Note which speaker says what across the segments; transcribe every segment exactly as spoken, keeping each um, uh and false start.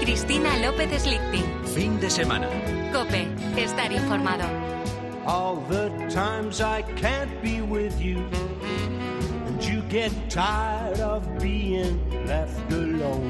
Speaker 1: Cristina López Slichting.
Speaker 2: Fin de semana.
Speaker 1: COPE. Estar informado.
Speaker 3: All the times I can't be with you, and you get tired of being left alone.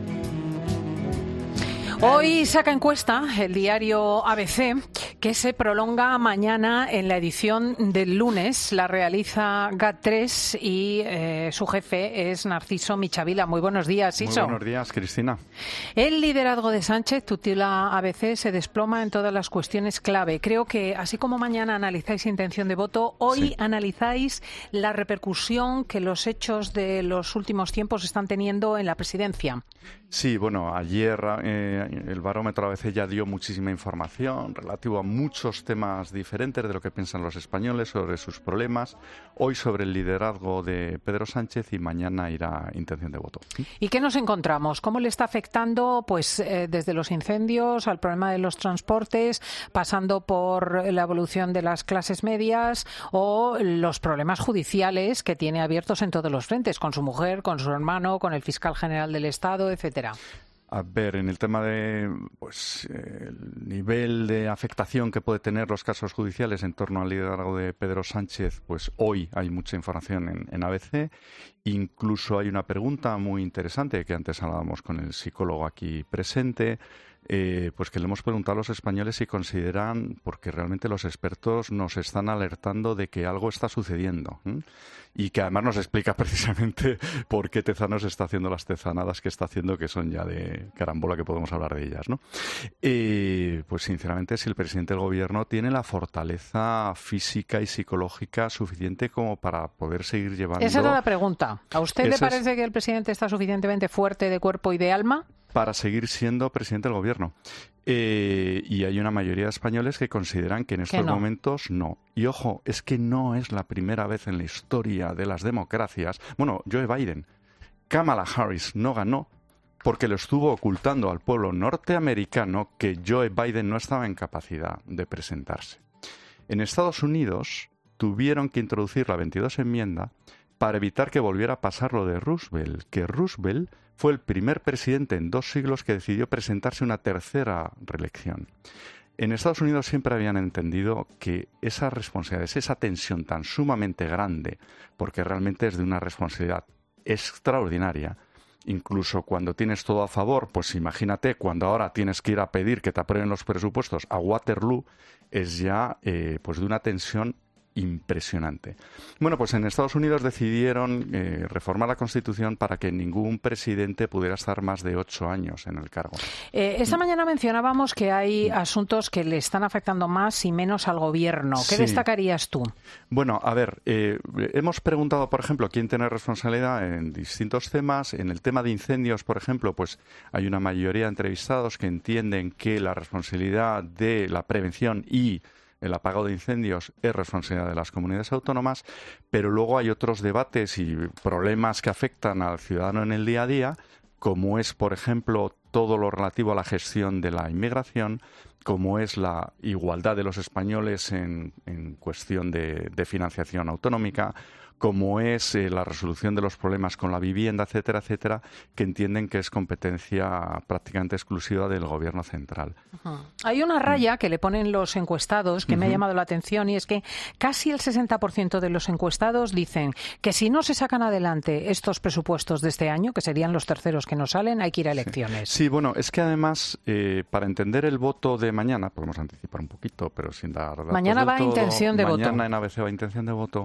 Speaker 4: Hoy saca encuesta el diario A B C que se prolonga mañana en la edición del lunes. La realiza GAT tres y eh, su jefe es Narciso Michavila. Muy buenos días, Iso.
Speaker 5: Muy buenos días, Cristina.
Speaker 4: El liderazgo de Sánchez, titula A B C, se desploma en todas las cuestiones clave. Creo que así como mañana analizáis intención de voto, hoy sí. analizáis la repercusión que los hechos de los últimos tiempos están teniendo en la presidencia.
Speaker 5: Sí, bueno, ayer eh, el barómetro A B C ya dio muchísima información relativo a muchos temas diferentes de lo que piensan los españoles sobre sus problemas. Hoy sobre el liderazgo de Pedro Sánchez y mañana irá intención de voto.
Speaker 4: ¿Y qué nos encontramos? ¿Cómo le está afectando, pues, eh, desde los incendios al problema de los transportes, pasando por la evolución de las clases medias o los problemas judiciales que tiene abiertos en todos los frentes, con su mujer, con su hermano, con el fiscal general del Estado, etcétera?
Speaker 5: A ver, en el tema de pues el nivel de afectación que puede tener los casos judiciales en torno al liderazgo de Pedro Sánchez, pues hoy hay mucha información en, en A B C. Incluso hay una pregunta muy interesante que antes hablábamos con el psicólogo aquí presente, eh, pues que le hemos preguntado a los españoles si consideran, porque realmente los expertos nos están alertando de que algo está sucediendo, ¿eh? Y que además nos explica precisamente por qué Tezanos está haciendo las tezanadas que está haciendo, que son ya de carambola, que podemos hablar de ellas, ¿no? Eh, pues sinceramente, si el presidente del gobierno tiene la fortaleza física y psicológica suficiente como para poder seguir llevando...
Speaker 4: Esa era la pregunta. ¿A usted le
Speaker 5: Ese
Speaker 4: parece
Speaker 5: es...
Speaker 4: que el presidente está suficientemente fuerte de cuerpo y de alma?
Speaker 5: Para seguir siendo presidente del gobierno. Eh, y hay una mayoría de españoles que consideran que en estos
Speaker 4: que no.
Speaker 5: momentos no. Y ojo, es que no es la primera vez en la historia de las democracias. Bueno, Joe Biden, Kamala Harris no ganó porque lo estuvo ocultando al pueblo norteamericano que Joe Biden no estaba en capacidad de presentarse. En Estados Unidos tuvieron que introducir la veintidós enmienda para evitar que volviera a pasar lo de Roosevelt, que Roosevelt fue el primer presidente en dos siglos que decidió presentarse una tercera reelección. En Estados Unidos siempre habían entendido que esas responsabilidades, esa tensión tan sumamente grande, porque realmente es de una responsabilidad extraordinaria, incluso cuando tienes todo a favor, pues imagínate cuando ahora tienes que ir a pedir que te aprueben los presupuestos a Waterloo, es ya eh, pues de una tensión impresionante. Bueno, pues en Estados Unidos decidieron eh, reformar la Constitución para que ningún presidente pudiera estar más de ocho años en el cargo.
Speaker 4: Eh, esta mañana mencionábamos que hay asuntos que le están afectando más y menos al gobierno. ¿Qué
Speaker 5: Sí.
Speaker 4: destacarías tú?
Speaker 5: Bueno, a ver, eh, hemos preguntado, por ejemplo, quién tiene responsabilidad en distintos temas. En el tema de incendios, por ejemplo, pues hay una mayoría de entrevistados que entienden que la responsabilidad de la prevención y el apagado de incendios es responsabilidad de las comunidades autónomas, pero luego hay otros debates y problemas que afectan al ciudadano en el día a día, como es, por ejemplo, todo lo relativo a la gestión de la inmigración, como es la igualdad de los españoles en, en cuestión de, de financiación autonómica, como es eh, la resolución de los problemas con la vivienda, etcétera, etcétera, que entienden que es competencia prácticamente exclusiva del gobierno central.
Speaker 4: Uh-huh. Hay una raya que le ponen los encuestados que uh-huh. me ha llamado la atención, y es que casi el sesenta por ciento de los encuestados dicen que si no se sacan adelante estos presupuestos de este año, que serían los terceros que nos salen, hay que ir a elecciones.
Speaker 5: Sí, sí, bueno, es que además, eh, para entender el voto de mañana, podemos anticipar un poquito, pero sin dar datos
Speaker 4: Mañana va
Speaker 5: del todo,
Speaker 4: intención de
Speaker 5: mañana
Speaker 4: voto.
Speaker 5: Mañana en A B C va intención de voto.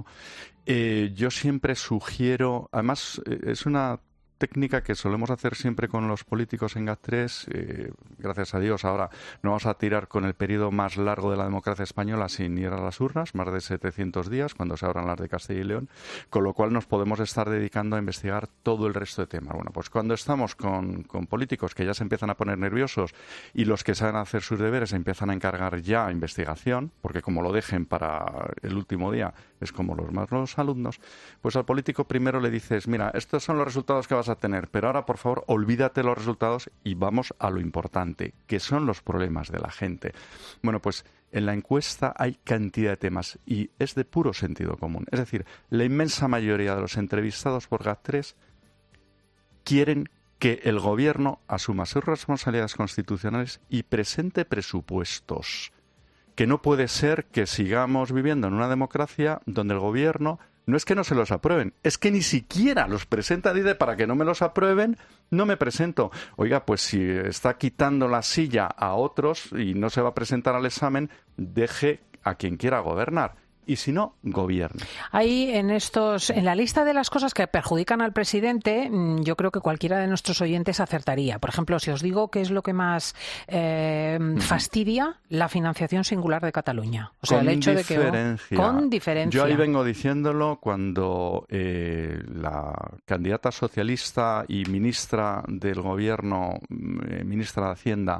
Speaker 5: Eh, yo siempre sugiero, además eh, es una técnica que solemos hacer siempre con los políticos en GAT tres, eh, gracias a Dios ahora no vamos a tirar con el periodo más largo de la democracia española sin ir a las urnas, más de setecientos días, cuando se abran las de Castilla y León, con lo cual nos podemos estar dedicando a investigar todo el resto de temas. Bueno, pues cuando estamos con, con políticos que ya se empiezan a poner nerviosos y los que saben hacer sus deberes se empiezan a encargar ya investigación, porque como lo dejen para el último día es como los más los alumnos, pues al político primero le dices, mira, estos son los resultados que vas a tener, pero ahora por favor olvídate los resultados y vamos a lo importante, que son los problemas de la gente. Bueno, pues en la encuesta hay cantidad de temas y es de puro sentido común. Es decir, la inmensa mayoría de los entrevistados por GAT tres quieren que el gobierno asuma sus responsabilidades constitucionales y presente presupuestos. Que no puede ser que sigamos viviendo en una democracia donde el gobierno no es que no se los aprueben, es que ni siquiera los presenta. Dice, para que no me los aprueben, no me presento. Oiga, pues si está quitando la silla a otros y no se va a presentar al examen, deje a quien quiera gobernar. Y si no, gobierne.
Speaker 4: Ahí en estos, en la lista de las cosas que perjudican al presidente, yo creo que cualquiera de nuestros oyentes acertaría. Por ejemplo, si os digo qué es lo que más eh, fastidia, la financiación singular de Cataluña. O sea,
Speaker 5: con
Speaker 4: el hecho
Speaker 5: diferencia.
Speaker 4: de que con diferencia.
Speaker 5: Yo ahí vengo diciéndolo cuando eh, la candidata socialista y ministra del Gobierno, eh, ministra de Hacienda,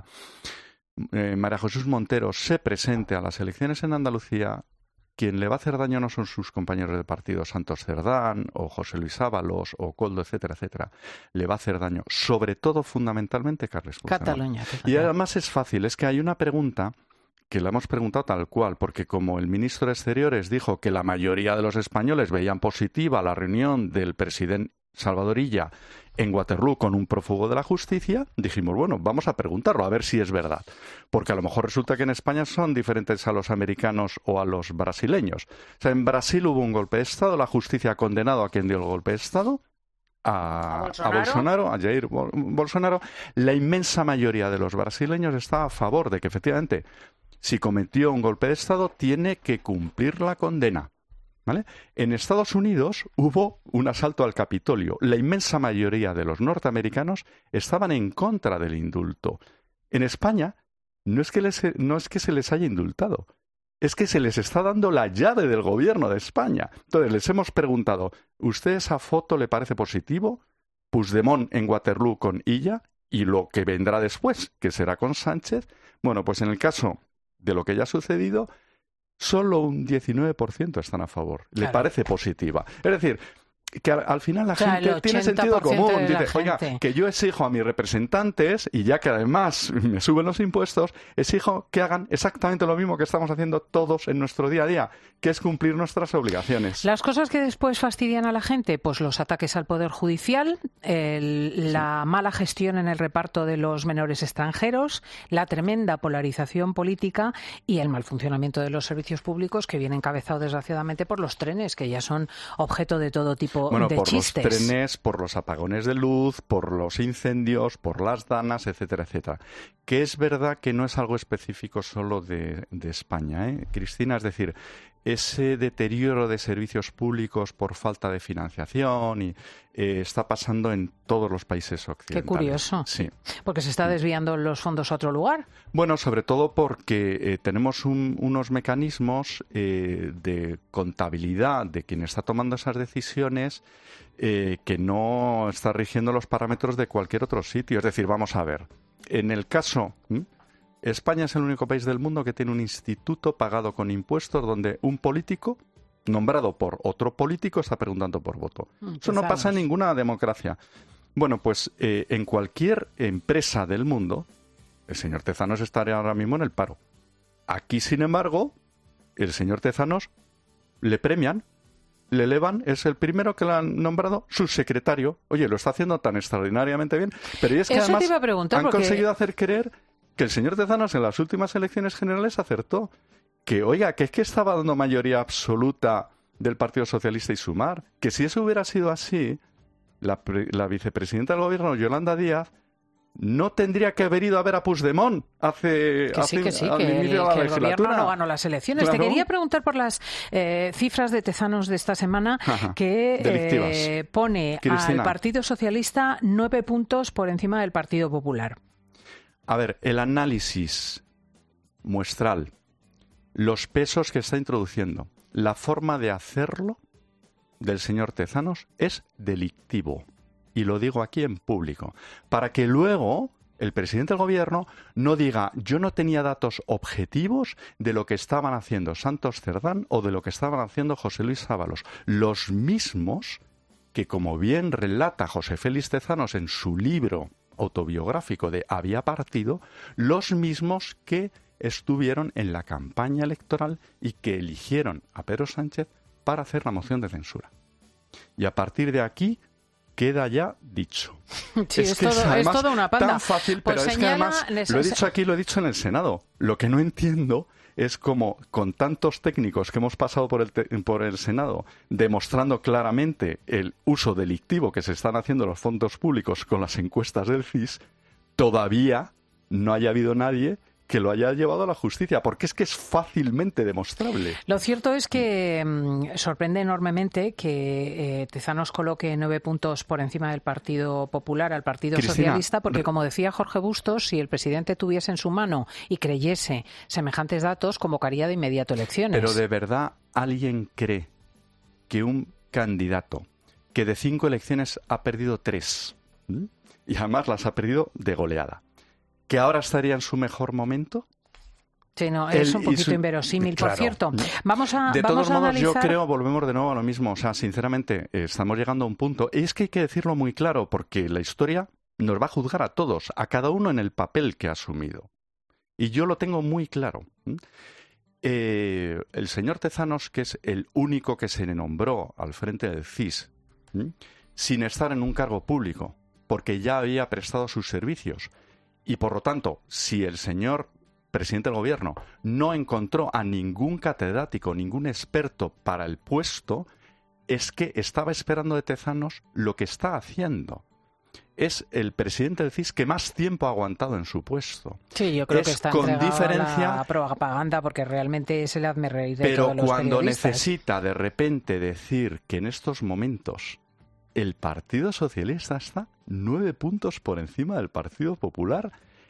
Speaker 5: eh, María Jesús Montero, se presente a las elecciones en Andalucía. Quien le va a hacer daño no son sus compañeros de partido, Santos Cerdán o José Luis Ábalos o Coldo, etcétera, etcétera. Le va a hacer daño, sobre todo, fundamentalmente, Carles Puigdemont.
Speaker 4: Cataluña. Fíjate.
Speaker 5: Y además es fácil, es que hay una pregunta que la hemos preguntado tal cual, porque como el ministro de Exteriores dijo que la mayoría de los españoles veían positiva la reunión del presidente Salvador Illa en Waterloo con un prófugo de la justicia, dijimos, bueno, vamos a preguntarlo, a ver si es verdad. Porque a lo mejor resulta que en España son diferentes a los americanos o a los brasileños. O sea, en Brasil hubo un golpe de Estado, la justicia ha condenado a quien dio el golpe de Estado, a,
Speaker 4: ¿A Bolsonaro?
Speaker 5: a Bolsonaro, a Jair Bolsonaro. La inmensa mayoría de los brasileños está a favor de que, efectivamente, si cometió un golpe de Estado, tiene que cumplir la condena. ¿Vale? En Estados Unidos hubo un asalto al Capitolio. La inmensa mayoría de los norteamericanos estaban en contra del indulto. En España no es que, les, no es que se les haya indultado, es que se les está dando la llave del gobierno de España. Entonces les hemos preguntado, ¿usted esa foto le parece positivo? Puigdemont en Waterloo con Illa y lo que vendrá después, que será con Sánchez. Bueno, pues en el caso de lo que ya ha sucedido, solo un diecinueve por ciento están a favor. Le
Speaker 4: Claro.
Speaker 5: parece positiva. Es decir, que al, al final la
Speaker 4: O sea,
Speaker 5: gente
Speaker 4: el
Speaker 5: tiene
Speaker 4: ochenta
Speaker 5: sentido
Speaker 4: por ciento
Speaker 5: común.
Speaker 4: de la
Speaker 5: Dice, oiga,
Speaker 4: gente.
Speaker 5: que yo exijo a mis representantes, y ya que además me suben los impuestos, exijo que hagan exactamente lo mismo que estamos haciendo todos en nuestro día a día, que es cumplir nuestras obligaciones.
Speaker 4: Las cosas que después fastidian a la gente, pues los ataques al Poder Judicial, el- la mala gestión en el reparto de los menores extranjeros, la tremenda polarización política y el mal funcionamiento de los servicios públicos, que viene encabezado desgraciadamente por los trenes, que ya son objeto de todo tipo
Speaker 5: Bueno,
Speaker 4: de
Speaker 5: por
Speaker 4: chistes.
Speaker 5: los trenes, por los apagones de luz, por los incendios, por las danas, etcétera, etcétera. Que es verdad que no es algo específico solo de, de España, ¿eh, Cristina? Es decir, ese deterioro de servicios públicos por falta de financiación y eh, está pasando en todos los países occidentales.
Speaker 4: Qué curioso.
Speaker 5: Sí.
Speaker 4: Porque se está desviando los fondos a otro lugar.
Speaker 5: Bueno, sobre todo porque eh, tenemos un- unos mecanismos eh, de contabilidad de quien está tomando esas decisiones eh, que no está rigiendo los parámetros de cualquier otro sitio. Es decir, vamos a ver, en el caso... ¿m? España es el único país del mundo que tiene un instituto pagado con impuestos donde un político nombrado por otro político está preguntando por voto. Eso no pasa en ninguna democracia. Bueno, pues eh, en cualquier empresa del mundo, el señor Tezanos estaría ahora mismo en el paro. Aquí, sin embargo, el señor Tezanos le premian, le elevan, es el primero que le han nombrado subsecretario. Oye, lo está haciendo tan extraordinariamente bien. Pero y es que
Speaker 4: Eso te
Speaker 5: además
Speaker 4: iba a preguntar,
Speaker 5: han
Speaker 4: porque-
Speaker 5: conseguido hacer creer que el señor Tezanos en las últimas elecciones generales acertó. Que, oiga, que es que estaba dando mayoría absoluta del Partido Socialista y Sumar. Que si eso hubiera sido así, la, pre- la vicepresidenta del gobierno, Yolanda Díaz, no tendría que haber ido a ver a Puigdemont hace,
Speaker 4: Que sí,
Speaker 5: hace
Speaker 4: que sí,
Speaker 5: al
Speaker 4: que, el,
Speaker 5: inicio de la
Speaker 4: que el gobierno
Speaker 5: legislatura.
Speaker 4: no ganó las elecciones.
Speaker 5: Claro.
Speaker 4: Te quería preguntar por las eh, cifras de Tezanos de esta semana,
Speaker 5: Ajá.
Speaker 4: que
Speaker 5: Delictivas.
Speaker 4: eh, pone
Speaker 5: Cristina.
Speaker 4: al Partido Socialista nueve puntos por encima del Partido Popular.
Speaker 5: A ver, el análisis muestral, los pesos que está introduciendo, la forma de hacerlo del señor Tezanos es delictivo. Y lo digo aquí en público, para que luego el presidente del gobierno no diga yo no tenía datos objetivos de lo que estaban haciendo Santos Cerdán o de lo que estaban haciendo José Luis Ábalos. Los mismos que, como bien relata José Félix Tezanos en su libro autobiográfico de Había partido, los mismos que estuvieron en la campaña electoral y que eligieron a Pedro Sánchez para hacer la moción de censura. Y a partir de aquí, queda ya dicho.
Speaker 4: Sí, es,
Speaker 5: es que
Speaker 4: todo,
Speaker 5: es, además,
Speaker 4: es toda una panda.
Speaker 5: Tan fácil,
Speaker 4: pues
Speaker 5: pero
Speaker 4: señala,
Speaker 5: es que además,
Speaker 4: les...
Speaker 5: lo he dicho aquí, lo he dicho en el Senado. Lo que no entiendo es como con tantos técnicos que hemos pasado por el, te- por el Senado, demostrando claramente el uso delictivo que se están haciendo los fondos públicos con las encuestas del C I S, todavía no haya habido nadie que lo haya llevado a la justicia, porque es que es fácilmente demostrable.
Speaker 4: Lo cierto es que mmm, sorprende enormemente que eh, Tezanos coloque nueve puntos por encima del Partido Popular al Partido
Speaker 5: Cristina,
Speaker 4: Socialista, porque como decía Jorge Bustos, si el presidente tuviese en su mano y creyese semejantes datos, convocaría de inmediato elecciones.
Speaker 5: Pero de verdad, ¿alguien cree que un candidato que de cinco elecciones ha perdido tres, ¿m? y además las ha perdido de goleada, que ahora estaría en su mejor momento?
Speaker 4: Sí, no, es
Speaker 5: Él
Speaker 4: un
Speaker 5: y
Speaker 4: poquito
Speaker 5: su-
Speaker 4: inverosímil,
Speaker 5: Claro.
Speaker 4: por cierto. Vamos a,
Speaker 5: De
Speaker 4: vamos
Speaker 5: todos
Speaker 4: a
Speaker 5: modos,
Speaker 4: analizar...
Speaker 5: yo creo, volvemos de nuevo a lo mismo. O sea, sinceramente, eh, estamos llegando a un punto. Y es que hay que decirlo muy claro, porque la historia nos va a juzgar a todos, a cada uno en el papel que ha asumido. Y yo lo tengo muy claro. ¿m? Eh, el señor Tezanos, que es el único que se le nombró al frente del C I S, ¿m? sin estar en un cargo público, porque ya había prestado sus servicios. Y por lo tanto, si el señor presidente del gobierno no encontró a ningún catedrático, ningún experto para el puesto, es que estaba esperando de Tezanos lo que está haciendo. Es el presidente del C I S que más tiempo ha aguantado en su puesto.
Speaker 4: Sí, yo creo
Speaker 5: es
Speaker 4: que está
Speaker 5: con
Speaker 4: entregado
Speaker 5: diferencia,
Speaker 4: a la propaganda, porque realmente es el hazmerreír de
Speaker 5: pero
Speaker 4: todos los
Speaker 5: cuando
Speaker 4: periodistas.
Speaker 5: necesita de repente decir que en estos momentos el Partido Socialista está nueve puntos por encima del Partido Popular,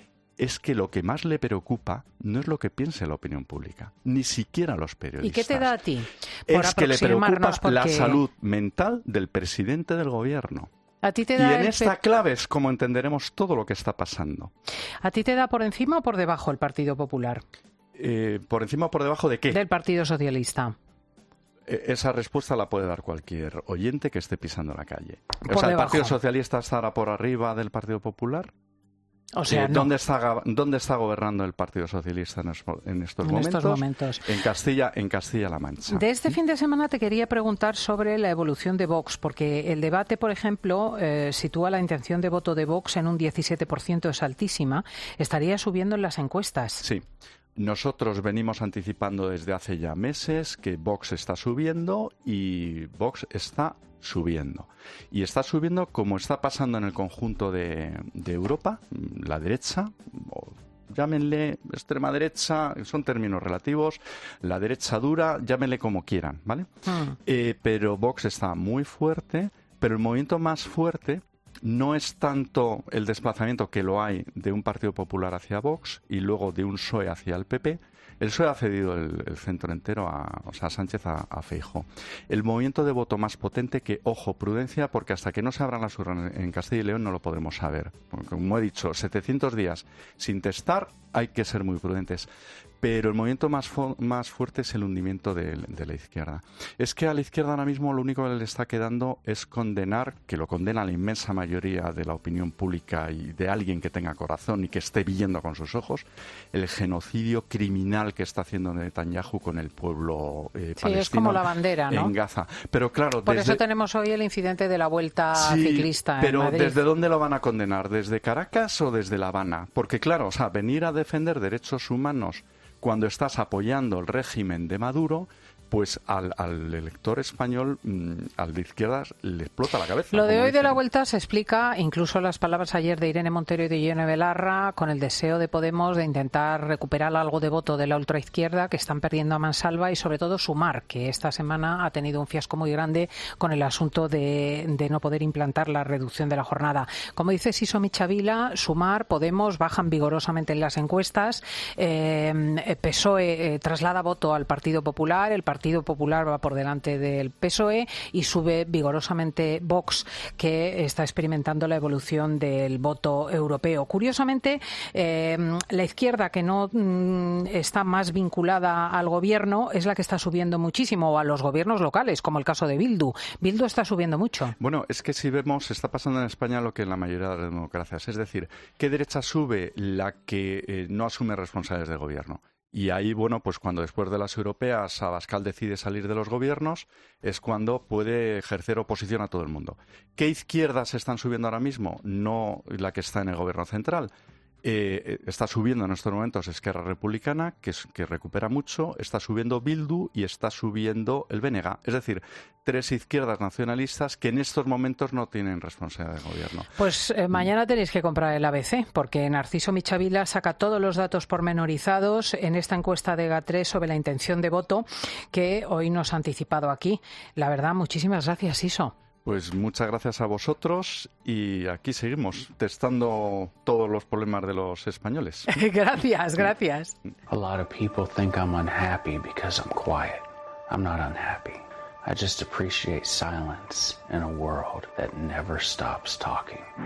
Speaker 5: es que lo que más le preocupa no es lo que piense la opinión pública, ni siquiera los periodistas.
Speaker 4: ¿Y qué te da a ti? Por
Speaker 5: Es que le preocupa
Speaker 4: aproximarnos, porque...
Speaker 5: la salud mental del presidente del gobierno.
Speaker 4: ¿A ti te
Speaker 5: Y
Speaker 4: da
Speaker 5: en
Speaker 4: el
Speaker 5: esta
Speaker 4: pe-
Speaker 5: clave es como entenderemos todo lo que está pasando.
Speaker 4: ¿A ti te da por encima o por debajo el Partido Popular?
Speaker 5: Eh, ¿Por encima o por debajo de qué?
Speaker 4: Del Partido Socialista.
Speaker 5: Eh, Esa respuesta la puede dar cualquier oyente que esté pisando la calle.
Speaker 4: Por
Speaker 5: o sea, ¿el
Speaker 4: debajo.
Speaker 5: Partido Socialista estará por arriba del Partido Popular?
Speaker 4: O sea,
Speaker 5: Eh,
Speaker 4: no.
Speaker 5: ¿dónde, está, ga- ¿Dónde está gobernando el Partido Socialista en, espo- en estos
Speaker 4: En
Speaker 5: momentos?
Speaker 4: estos momentos.
Speaker 5: En Castilla, en Castilla-La Mancha.
Speaker 4: De este fin de semana te quería preguntar sobre la evolución de Vox, porque el debate, por ejemplo, eh, sitúa la intención de voto de Vox en un diecisiete por ciento, es altísima. Estaría subiendo en las encuestas.
Speaker 5: Sí. Nosotros venimos anticipando desde hace ya meses que Vox está subiendo y Vox está subiendo. Y está subiendo como está pasando en el conjunto de, de Europa, la derecha, o llámenle extrema derecha, son términos relativos, la derecha dura, llámenle como quieran, ¿vale?
Speaker 4: Mm.
Speaker 5: Eh, pero Vox está muy fuerte, pero el movimiento más fuerte no es tanto el desplazamiento que lo hay de un Partido Popular hacia Vox y luego de un P S O E hacia el P P. El P S O E ha cedido el, el centro entero a, o sea, a Sánchez, a, a Feijóo. El movimiento de voto más potente que, ojo, prudencia, porque hasta que no se abran las urnas en Castilla y León no lo podremos saber. Porque, como he dicho, setecientos días sin testar, hay que ser muy prudentes. Pero el movimiento más, fu- más fuerte es el hundimiento de, de la izquierda. Es que a la izquierda ahora mismo lo único que le está quedando es condenar, que lo condena la inmensa mayoría de la opinión pública y de alguien que tenga corazón y que esté viendo con sus ojos, el genocidio criminal que está haciendo Netanyahu con el pueblo eh,
Speaker 4: Sí,
Speaker 5: palestino
Speaker 4: es como la bandera, ¿no?
Speaker 5: en Gaza. Pero claro,
Speaker 4: Por
Speaker 5: desde...
Speaker 4: eso tenemos hoy el incidente de la vuelta
Speaker 5: Sí,
Speaker 4: ciclista
Speaker 5: pero
Speaker 4: en Madrid.
Speaker 5: ¿desde dónde lo van a condenar? ¿Desde Caracas o desde La Habana? Porque claro, o sea, venir a defender derechos humanos cuando estás apoyando el régimen de Maduro, pues al, al elector español, mmm, al de izquierdas, le explota la cabeza.
Speaker 4: Lo de
Speaker 5: como
Speaker 4: hoy de
Speaker 5: dicen.
Speaker 4: la vuelta se explica, incluso las palabras ayer de Irene Montero y de Ione Belarra, con el deseo de Podemos de intentar recuperar algo de voto de la ultraizquierda que están perdiendo a mansalva y sobre todo Sumar, que esta semana ha tenido un fiasco muy grande con el asunto de, de no poder implantar la reducción de la jornada. Como dice Siso Michavila, Sumar, Podemos bajan vigorosamente en las encuestas, eh, P S O E eh, traslada voto al Partido Popular, el Partido Popular va por delante del P S O E y sube vigorosamente Vox, que está experimentando la evolución del voto europeo. Curiosamente, eh, la izquierda, que no mm, está más vinculada al gobierno, es la que está subiendo muchísimo, o a los gobiernos locales, como el caso de Bildu. Bildu está subiendo mucho.
Speaker 5: Bueno, es que si vemos, está pasando en España lo que en la mayoría de las democracias. Es decir, ¿qué derecha sube? La que eh, no asume responsabilidades de gobierno. Y ahí, bueno, pues cuando después de las europeas Abascal decide salir de los gobiernos, es cuando puede ejercer oposición a todo el mundo. ¿Qué izquierdas están subiendo ahora mismo? No la que está en el gobierno central. Eh, está subiendo en estos momentos Esquerra Republicana, que, es, que recupera mucho, está subiendo Bildu y está subiendo el B N G. Es decir, tres izquierdas nacionalistas que en estos momentos no tienen responsabilidad de gobierno.
Speaker 4: Pues eh, mañana tenéis que comprar el A B C, porque Narciso Michavila saca todos los datos pormenorizados en esta encuesta de GA tres sobre la intención de voto que hoy nos ha anticipado aquí. La verdad, muchísimas gracias, Iso.
Speaker 5: Pues muchas gracias a vosotros y aquí seguimos testando todos los problemas de los españoles.
Speaker 4: Gracias, gracias.
Speaker 2: A lot of people think I'm unhappy because I'm quiet. I'm not unhappy. I just appreciate silence in a world that never stops talking.